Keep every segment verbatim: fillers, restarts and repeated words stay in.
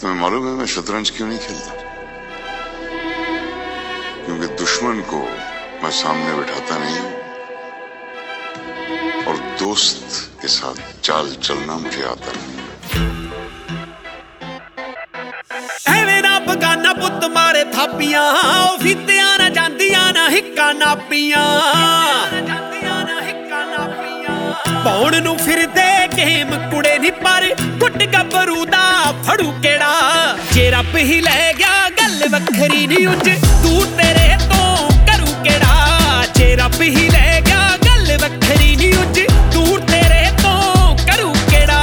तुम्हें मालूम है मैं शतरंज क्यों नहीं खेलता? क्योंकि दुश्मन को मैं सामने बिठाता नहीं और दोस्त के साथ चाल चलना मुझे आता नहीं। एवें ना बगाना पुत मारे थापियां फित्तियां ना जांदियां ना हिक्का नापियां पौड़ नूं फिरदे गेम कुड़े नी पर गुट गबरू दा फड़ू केड़ा जे रब ही लै गया गल वखरी नी उज दूर तेरे तो करू केड़ा जे रब ही लै गया गल वखरी नी उज दूर तेरे तो करू केड़ा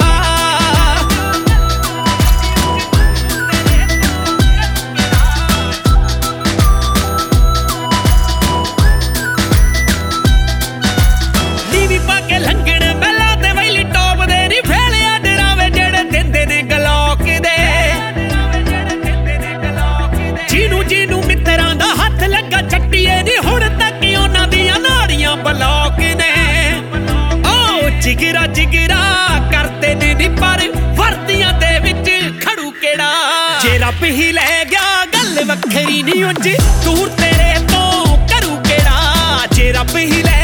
नीवी पाके लंघण बैला ते वैली टॉप दे नी फैलिया डरावे जेड़े दिंदे ने गलौक दे जीनू जीनू मित्तरां दा हत्थ लगा चट्टीए नी हुण तक उन्हां दियां नाड़ियां ब्लॉक ने ओ जिगरा जिगरा करते ने नी पर वर्दियां दे विच खड़ू केड़ा जे रब ही लै गया गल वखरी नी उंज दूर तेरे तो करू केड़ा जे रब ही लै